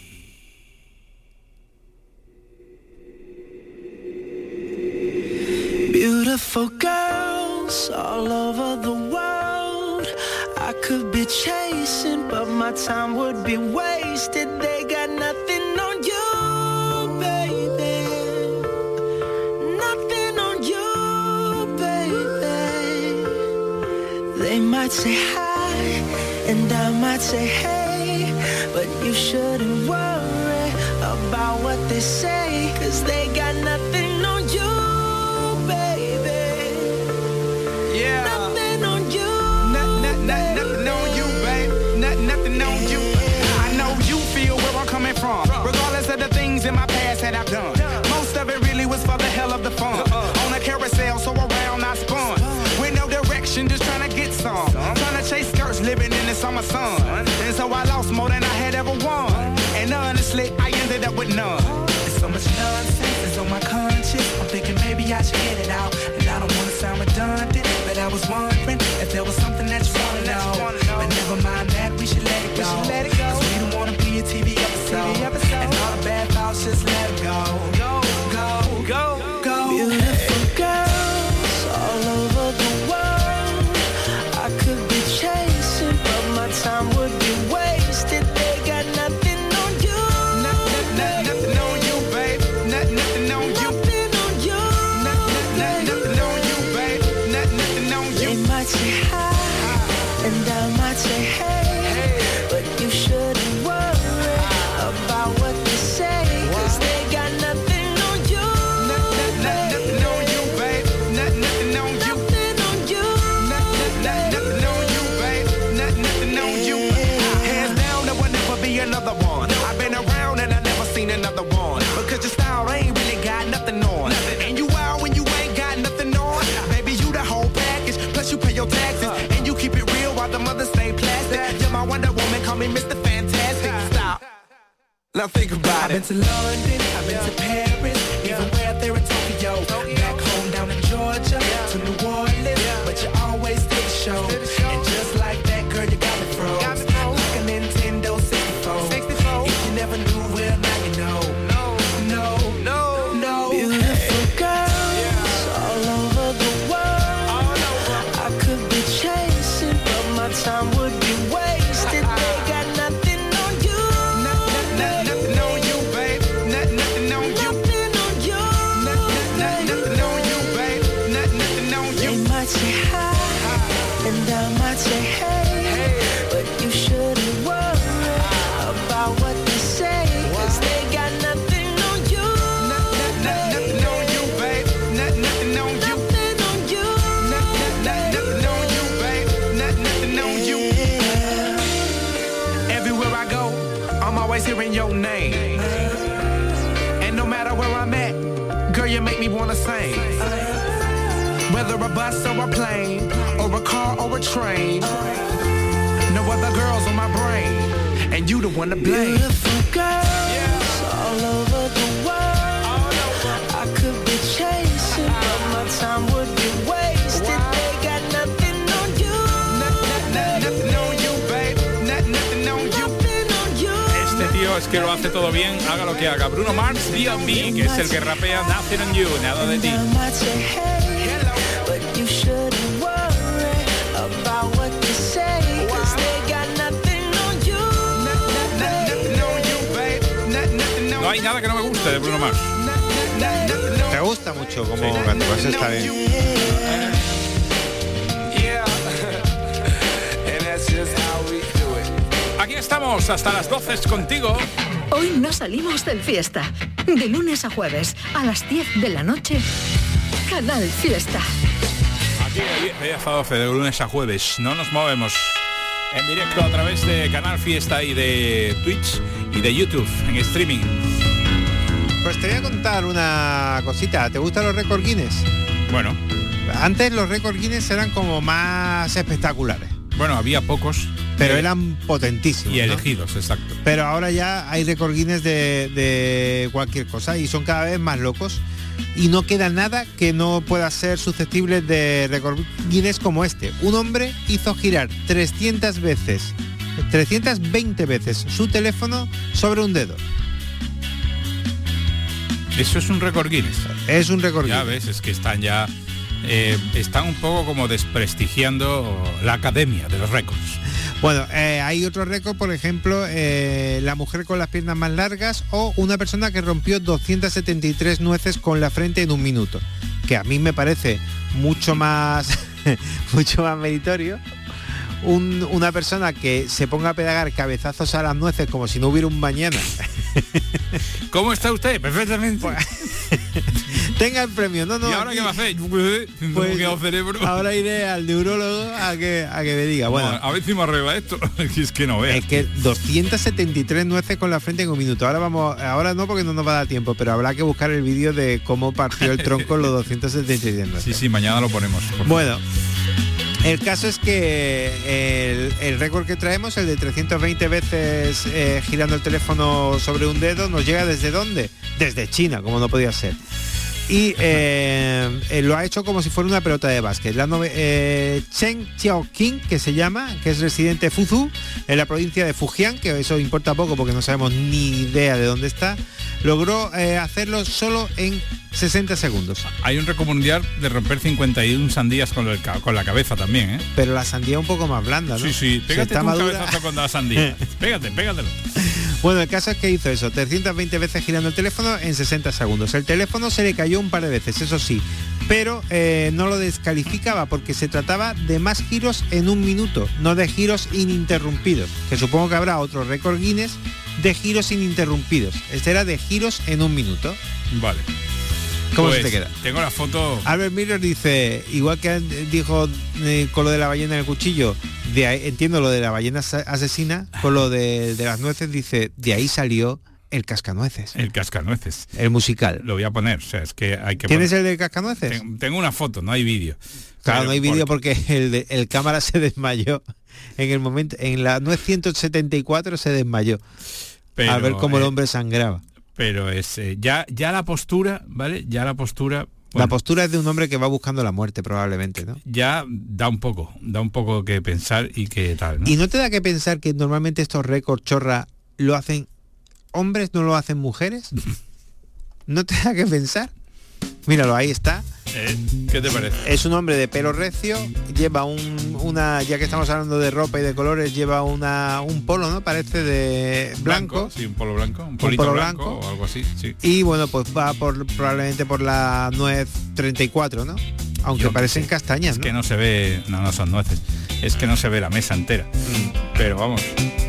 Beautiful girls all over the world. I could be chasing, but my time would be wasted. They got nothing on you, baby. Nothing on you, baby. They might say hi, and I might say hey, but you shouldn't worry about what they say, 'cause they got nothing on you. Nothing on you, nothing on you, babe. Nothing on you. I know you feel where I'm coming from, regardless of the things in my past that I've done. Most of it really was for the hell of the fun. On a carousel, so around I spun. With no direction, just trying to get some. Trying to chase skirts, living in the summer sun. And so I lost more than I had ever won. And honestly, I ended up with none. There's so much nonsense is on my conscience. I'm thinking maybe I should get it out. And I don't want to sound redundant, but I was wondering if there was something that you want to know. But never mind that, we should let it go. 'Cause we don't want to be a TV episode. And all the bad thoughts, just let it go. Go, go, go, go. beautiful girls all over the world. I could be chasing, but my time would be wasted. They got nothing on you. Nothing on you, babe. Nothing on you. Nothing on you. Nothing on you, babe. Nothing on you. ain't plastic. You're my Wonder Woman, call me Mr. Fantastic. Stop. Now think about it. I've been to London, I've been to Paris, even way out there in Tokyo. Back home down in Georgia, to New Orleans, but you always did the show. And just like that, girl, you got me froze. Like a Nintendo 64. If you never knew, well, now you know. No. Beautiful girls all over the world. I could be chasing, but my time would be wasted. They got nothing on you. Nothing on you, babe. Nothing on you. Nothing on you. Nothing on you, babe. Nothing on They you. might say hi, and I might say hey, but you shouldn't worry about what they say, 'cause they got nothing on you. Nothing on you, babe. Nothing on you. Nothing on you. Nothing on you, babe. Nothing on you. Everywhere I go, I'm always hearing your name. And no matter where I'm at, girl, you make me wanna sing. Whether a bus or a plane, or a car or a train, no other girls on my brain, and you the one to blame. Beautiful girls all over the world. I could be chasing, but my time would be wasted. They got nothing on you. Nothing on you, babe. Nothing on you. Nothing on you. Este tío es que lo hace todo bien, haga lo que haga. Bruno Mars, Be On Me, que es el que rapea Nothing on You, nada de ti. I might say hey, but you shouldn't worry about what they say, 'cause they got nothing on you. Nothing on you, babe. Nothing on No hay nada que no me guste de Bruno Mars. Te gusta mucho como canta, pues está bien. Yeah. And that's just how we do it. Aquí estamos hasta las 12 contigo. Hoy no salimos del Fiesta. De lunes a jueves, a las 10 de la noche, Canal Fiesta. Aquí de hasta 12, de lunes a jueves. No nos movemos. En directo a través de Canal Fiesta y de Twitch y de YouTube, en streaming. Pues te voy a contar una cosita. ¿Te gustan los récords Guinness? Bueno, Antes los récords Guinness eran como más espectaculares, bueno, había pocos. pero eran potentísimos, Y ¿no? elegidos, exacto. Pero ahora ya hay récord Guinness de cualquier cosa y son cada vez más locos y no queda nada que no pueda ser susceptible de récord Guinness como este. Un hombre hizo girar 320 veces su teléfono sobre un dedo. Eso es un récord Guinness. Es un récord Ya Guinness. ves, es que están un poco como desprestigiando la academia de los récords. Bueno, hay otro récord, por ejemplo, la mujer con las piernas más largas o una persona que rompió 273 nueces con la frente en un minuto, que a mí me parece mucho más mucho más meritorio. Una persona que se ponga a pegar cabezazos a las nueces como si no hubiera un mañana. ¿Cómo está usted? Perfectamente. Tenga el premio. No, ¿Y ahora qué va a hacer? Pues, cerebro. ahora iré al neurólogo a que me diga. Bueno, A ver si me arregla esto. Es que no veas. es que 273 nueces con la frente en un minuto. Ahora no porque no nos va a dar tiempo, pero habrá que buscar el vídeo de cómo partió el tronco los 273 nueces. Sí, mañana lo ponemos. Bueno, el caso es que el récord que traemos, el de 320 veces girando el teléfono sobre un dedo, nos llega ¿desde dónde? Desde China, como no podía ser. Y lo ha hecho como si fuera una pelota de básquet. Chen Xiaoqing, que se llama, que es residente de Fuzhou, en la provincia de Fujian, que eso importa poco porque no sabemos ni idea de dónde está, logró hacerlo solo en 60 segundos. Hay un récord mundial de romper 51 sandías con la cabeza también, ¿eh? Pero la sandía un poco más blanda, ¿no? Sí, pégate un cabezazo con la sandía. Pégatelo. Bueno, el caso es que hizo eso, 320 veces girando el teléfono en 60 segundos. El teléfono se le cayó un par de veces, eso sí, pero no lo descalificaba porque se trataba de más giros en un minuto, no de giros ininterrumpidos, que supongo que habrá otro récord Guinness de giros ininterrumpidos. Este era de giros en un minuto. Vale. ¿Cómo Pues, se te queda? Tengo la foto. Albert Miller dice, igual que dijo con lo de la ballena en el cuchillo, entiendo lo de la ballena asesina, con lo de las nueces, dice, de ahí salió el Cascanueces. El Cascanueces. El musical. Lo voy a poner, o sea, es que hay que ¿Tienes poner. el de Cascanueces? Tengo una foto, no hay vídeo. Claro, Pero no hay vídeo porque el cámara se desmayó en el momento, en la nuez 174 se desmayó al ver cómo el hombre sangraba. Pero es ya la postura, ¿vale? Ya la postura... Bueno, la postura es de un hombre que va buscando la muerte, probablemente, ¿no? Ya da un poco que pensar y que tal, ¿no? ¿Y no te da que pensar que normalmente estos récords chorra lo hacen hombres, no lo hacen mujeres? ¿No te da que pensar? Míralo, ahí está. ¿Qué te parece? Es un hombre de pelo recio, lleva una, ya que estamos hablando de ropa y de colores, lleva un polo, ¿no? Parece de blanco. Sí, un polo blanco, un polito blanco o algo así, sí. Y bueno, pues va probablemente por la nuez 34, ¿no? Aunque parecen castañas, ¿no? Es que no se ve, no son nueces, es que no se ve la mesa entera. Pero vamos.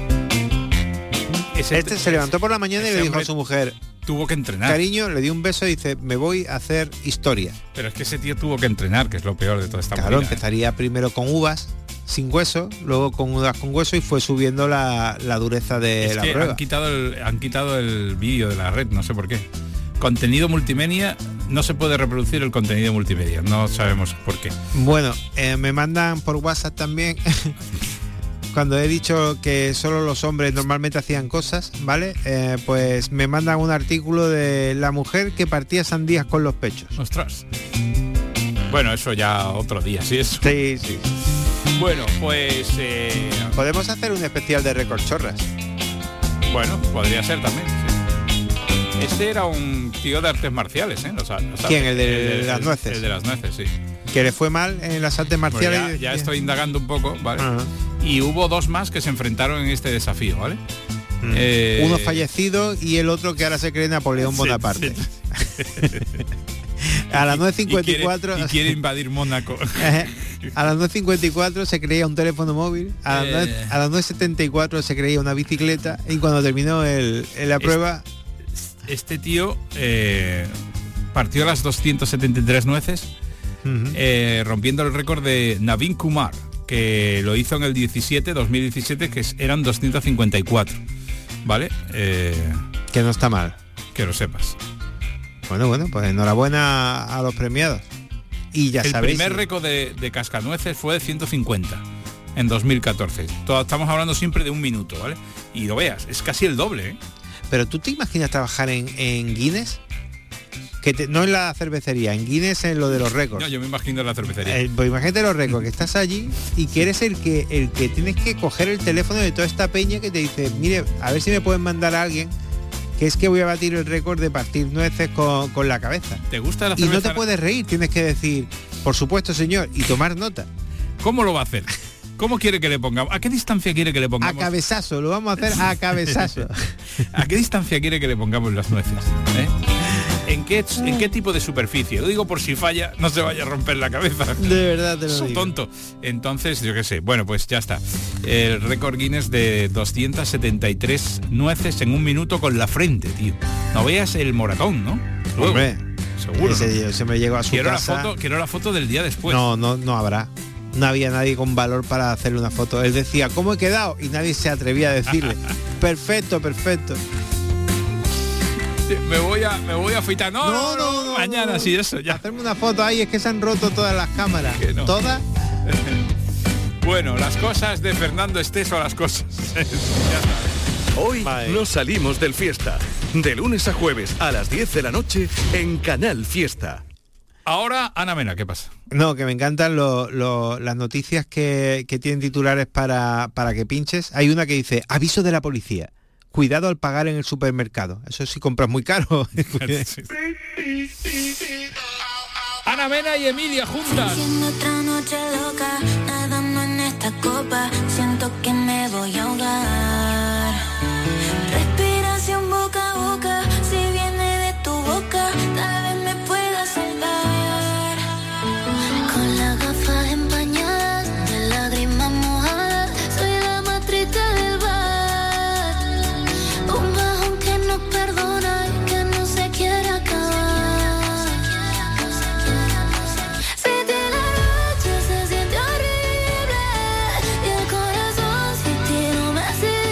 Este se levantó por la mañana y le dijo a su mujer... Tuvo que entrenar. Cariño, le dio un beso y dice, me voy a hacer historia. Pero es que ese tío tuvo que entrenar, que es lo peor de toda esta movida. Claro, empezaría primero con uvas sin hueso, luego con uvas con hueso y fue subiendo la dureza de la prueba. Han quitado el vídeo de la red, no sé por qué. Contenido multimedia, no se puede reproducir el contenido multimedia, no sabemos por qué. Bueno, me mandan por WhatsApp también... Cuando he dicho que solo los hombres normalmente hacían cosas, ¿vale? Pues me mandan un artículo de la mujer que partía sandías con los pechos. ¡Ostras! Bueno, eso ya otro día, ¿sí? Eso. Sí. Bueno, pues... Podemos hacer un especial de récord chorras. Bueno, podría ser también, sí. Este era un tío de artes marciales, ¿eh? ¿Quién? ¿El de las nueces? El de las nueces, sí. Que le fue mal en las artes marciales. Bueno, ya estoy indagando un poco, ¿vale? Y hubo dos más que se enfrentaron en este desafío, ¿vale? Uno fallecido y el otro que ahora se cree Napoleón Bonaparte. A las 9.54 y quiere invadir Mónaco. A las 9.54 se creía un teléfono móvil, a las 9.74 se creía una bicicleta y cuando terminó la prueba... Este tío partió las 273 nueces, rompiendo el récord de Navin Kumar, que lo hizo en el 2017, que eran 254, ¿vale? Que no está mal. Que lo sepas. Bueno, pues enhorabuena a los premiados. Y ya sabéis... El primer récord de cascanueces fue de 150 en 2014. Estamos hablando siempre de un minuto, ¿vale? Y lo veas, es casi el doble, ¿eh? Pero ¿tú te imaginas trabajar en Guinness? No en la cervecería, en Guinness, en lo de los récords. No, yo me imagino en la cervecería. Pues imagínate los récords, que estás allí y que eres el que tienes que coger el teléfono de toda esta peña que te dice, mire, a ver si me pueden mandar a alguien, que es que voy a batir el récord de partir nueces con la cabeza. ¿Te gusta la cerveza? Y no te puedes reír, tienes que decir, por supuesto, señor, y tomar nota. ¿Cómo lo va a hacer? ¿Cómo quiere que le pongamos? ¿A qué distancia quiere que le pongamos? A cabezazo, lo vamos a hacer a cabezazo. ¿A qué distancia quiere que le pongamos las nueces? ¿En qué tipo de superficie? Lo digo por si falla, no se vaya a romper la cabeza. De verdad te lo digo. Tonto. Entonces, yo qué sé. Bueno, pues ya está. El récord Guinness de 273 nueces en un minuto con la frente, tío. No veas el moratón, ¿no? Luego, hombre, seguro. Se me llegó a su casa. Quiero la foto del día después. No habrá. No había nadie con valor para hacerle una foto. Él decía, ¿cómo he quedado? Y nadie se atrevía a decirle, perfecto. Me voy a afeitar. No, mañana sí, eso ya. Hacerme una foto ahí, es que se han roto todas las cámaras. No. ¿Todas? Bueno, las cosas de Fernando Esteso, las cosas. Ya está. Hoy nos salimos del Fiesta. De lunes a jueves a las 10 de la noche en Canal Fiesta. Ahora, Ana Mena, ¿qué pasa? No, que me encantan las noticias que tienen titulares para que pinches. Hay una que dice, aviso de la policía. Cuidado al pagar en el supermercado. Eso sí compras muy caro. Ana Mena y Emilia juntas. Siendo otra noche loca, nadando en esta copa, siento que me voy a ahogar. Respiración boca a boca, si viene de tu boca, tal vez me pueda salvar. Con las gafas empañadas, de lágrimas mojadas, soy la más triste del bar. Un bajón que no perdona y que no se quiere acabar. Si de la noche se siente horrible y el corazón sin ti no me hace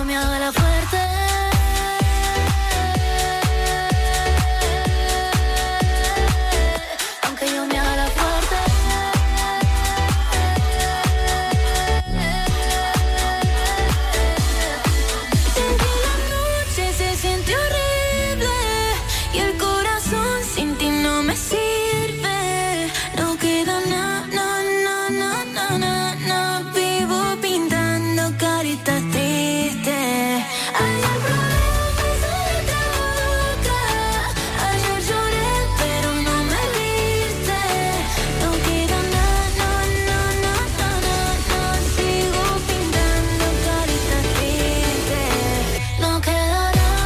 me haga la fuerte. Aunque yo me haga la fuerte. Desde la noche se siente horrible y el corazón sin ti no me sirve. No queda nada, no vivo pintando caritas tristes. Ayer probé otra boca, ayer lloré pero no me viste. No queda nada, no sigo pintando caritas tristes. No queda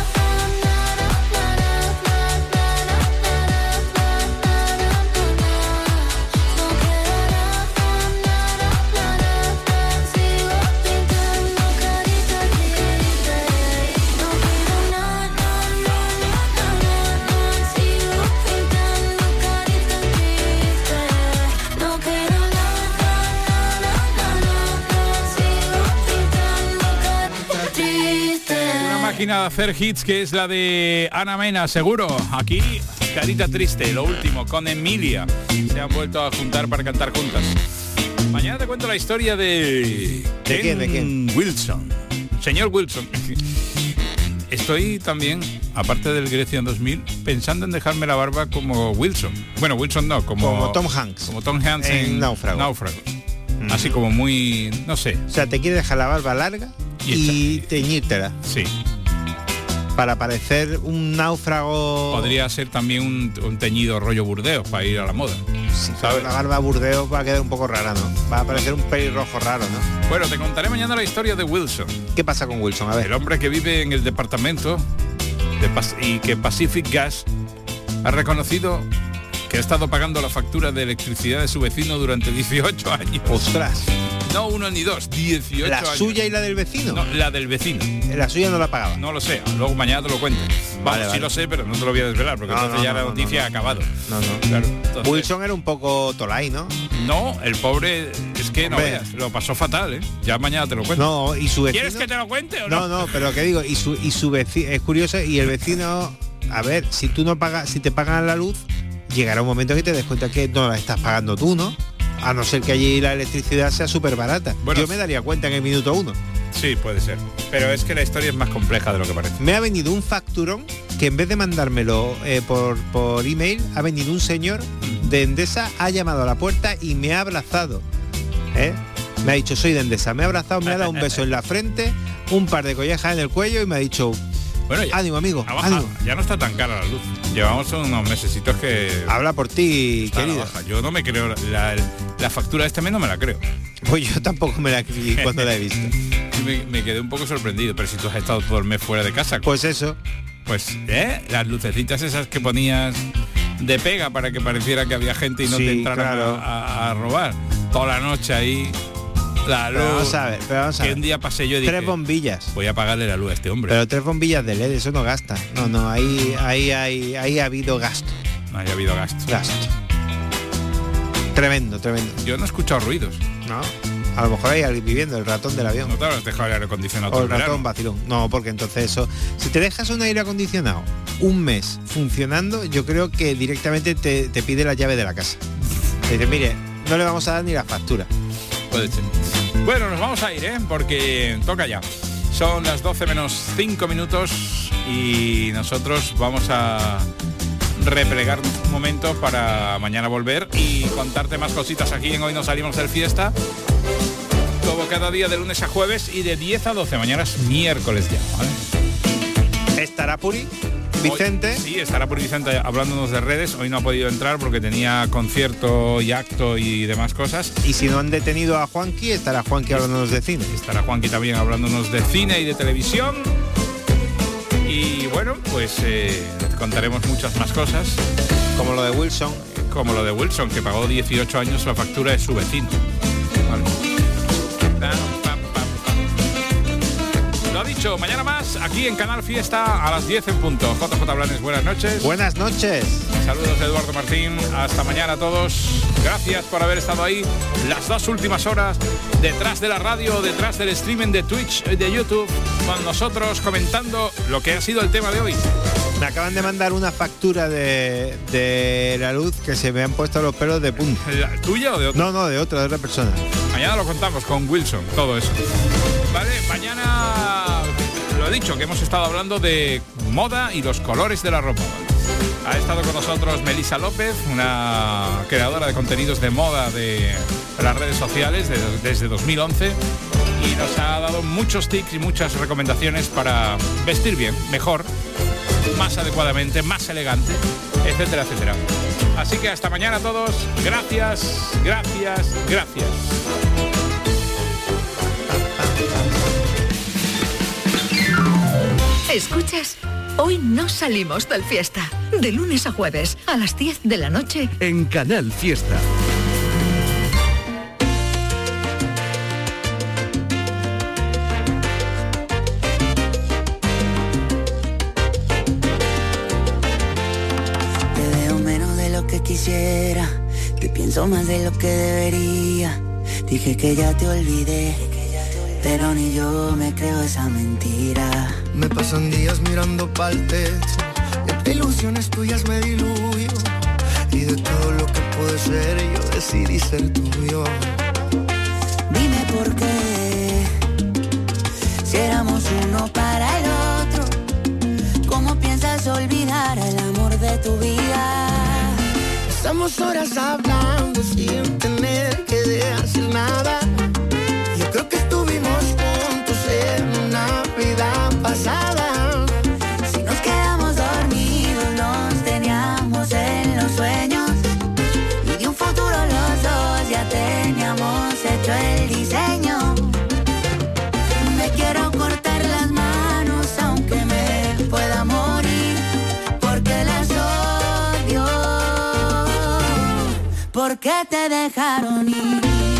Una máquina de hacer hits que es la de Ana Mena, seguro. Aquí, Carita Triste, lo último, con Emilia. Se han vuelto a juntar para cantar juntas. Mañana te cuento la historia de... ¿De quién? ¿De quién? Wilson. Señor Wilson. Estoy también, aparte del Grecia en 2000, pensando en dejarme la barba como Wilson. Bueno, Wilson no, como Tom Hanks. Como Tom Hanks en Náufrago. Así como muy, no sé. O sea, te quieres dejar la barba larga y teñírtela. Sí. Para parecer un náufrago. Podría ser también un teñido rollo Burdeos para ir a la moda. Sí, ¿sabes? La barba Burdeos va a quedar un poco rara, ¿no? Va a parecer un pelirrojo raro, ¿no? Bueno, te contaré mañana la historia de Wilson. ¿Qué pasa con Wilson? A ver. El hombre que vive en el departamento y que Pacific Gas ha reconocido que ha estado pagando la factura de electricidad de su vecino durante 18 años. ¡Ostras! No uno ni dos, 18 ¿La años. suya y la del vecino? No, la del vecino. La suya no la pagaba. No lo sé, luego mañana te lo cuento. Vale, sí lo sé, pero no te lo voy a desvelar, porque entonces ya la noticia ha acabado. No. Claro, entonces, Wilson era un poco tolai, ¿no? No, el pobre, es que no veas, lo pasó fatal, ¿eh? Ya mañana te lo cuento. No, y su vecino... ¿Quieres que te lo cuente o no? No, pero que digo, y su vecino, es curioso, y el vecino, a ver, si tú no pagas, si te pagan la luz, llegará un momento que te des cuenta que no la estás pagando tú, ¿no? A no ser que allí la electricidad sea súper barata. Bueno, yo me daría cuenta en el minuto 1. Sí, puede ser. Pero es que la historia es más compleja de lo que parece. Me ha venido un facturón que en vez de mandármelo por email, ha venido un señor de Endesa, ha llamado a la puerta y me ha abrazado. Me ha dicho, soy de Endesa. Me ha abrazado, me ha dado un beso en la frente, un par de collejas en el cuello y me ha dicho... Bueno, ya, ánimo, amigo, ánimo. Ya no está tan cara la luz. Llevamos unos mesecitos que... Habla por ti, querido. Yo no me creo, la factura de este mes no me la creo. Pues yo tampoco me la creí cuando la he visto. Me quedé un poco sorprendido, pero si tú has estado todo el mes fuera de casa... Pues eso. Pues, las lucecitas esas que ponías de pega para que pareciera que había gente y no te entraran a robar. Toda la noche ahí... La luz, vamos a ver. Que un día pasé yo y dije, 3 bombillas. Voy a pagarle la luz a este hombre. Pero 3 bombillas de LED, eso no gasta. No, ahí ha habido gasto. Ahí ha habido gasto. Tremendo. Yo no he escuchado ruidos. No. A lo mejor hay alguien viviendo, el ratón del avión. No te habrás dejado el aire acondicionado. O el ratón vacilón. No, porque entonces eso... Si te dejas un aire acondicionado un mes funcionando, yo creo que directamente te pide la llave de la casa. Te dice, mire, no le vamos a dar ni la factura. Puede ser. Bueno, nos vamos a ir, porque toca ya. Son las 12 menos 5 minutos y nosotros vamos a replegar un momento para mañana volver y contarte más cositas aquí en Hoy Nos Salimos del Fiesta. Como cada día de lunes a jueves y de 10 a 12. Mañana es miércoles ya, ¿vale? ¿Estará Puri Vicente? Hoy, sí, estará Puri Vicente hablándonos de redes. Hoy no ha podido entrar porque tenía concierto y acto y demás cosas. Y si no han detenido a Juanqui, estará Juanqui hablándonos de cine. Estará Juanqui también hablándonos de cine y de televisión. Y bueno, pues contaremos muchas más cosas. Como lo de Wilson. Como lo de Wilson, que pagó 18 años la factura de su vecino. Vale. Lo dicho, mañana más aquí en Canal Fiesta a las 10 en punto. JJ Blanes, buenas noches. Buenas noches. Saludos de Eduardo Martín. Hasta mañana a todos. Gracias por haber estado ahí las 2 últimas horas detrás de la radio, detrás del streaming de Twitch, de YouTube, con nosotros comentando lo que ha sido el tema de hoy. Me acaban de mandar una factura de la luz que se me han puesto los pelos de punta. ¿La tuya o de otra? No, de otra persona. Mañana lo contamos con Wilson, todo eso. Vale, mañana lo he dicho, que hemos estado hablando de moda y los colores de la ropa. Ha estado con nosotros Melissa López, una creadora de contenidos de moda de las redes sociales desde 2011, y nos ha dado muchos tips y muchas recomendaciones para vestir bien, mejor, más adecuadamente, más elegante, etcétera, etcétera. Así que hasta mañana a todos. Gracias, gracias, gracias. ¿Escuchas? Hoy no salimos del fiesta. De lunes a jueves, a las 10 de la noche. En Canal Fiesta. Te veo menos de lo que quisiera. Te pienso más de lo que debería. Dije que ya te olvidé, pero ni yo me creo esa mentira. Me pasan días mirando pa'l techo, entre ilusiones tuyas me diluyo, y de todo lo que puede ser yo decidí ser tuyo. Dime por qué, si éramos uno para el otro, ¿cómo piensas olvidar el amor de tu vida? Estamos horas hablando sin tener que decir nada. Yo creo que estuvimos juntos en una vida pasada. Si nos quedamos dormidos, nos teníamos en los sueños, y de un futuro los dos ya teníamos hecho el diseño. Me quiero cortar las manos aunque me pueda morir, porque las odio, porque te dejaron ir.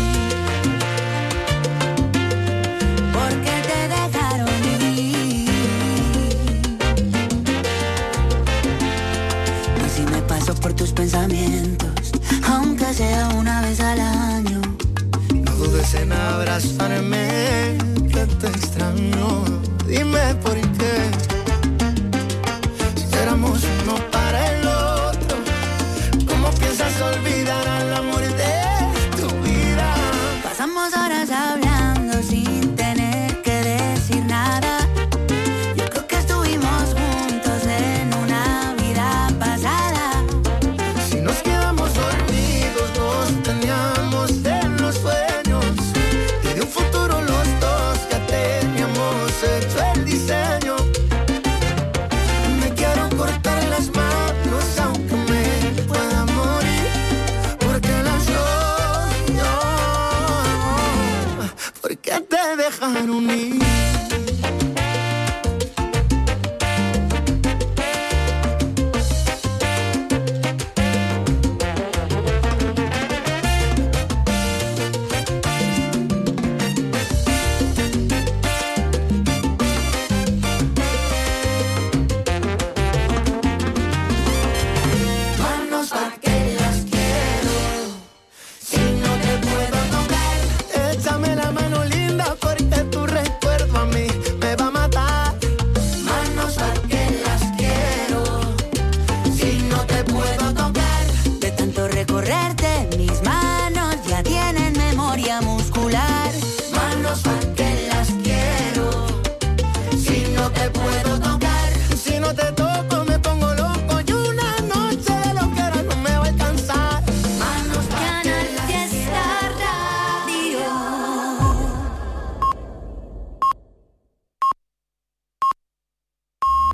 Por tus pensamientos, aunque sea una vez al año. No dudes en abrazarme, que te extraño. Dime por qué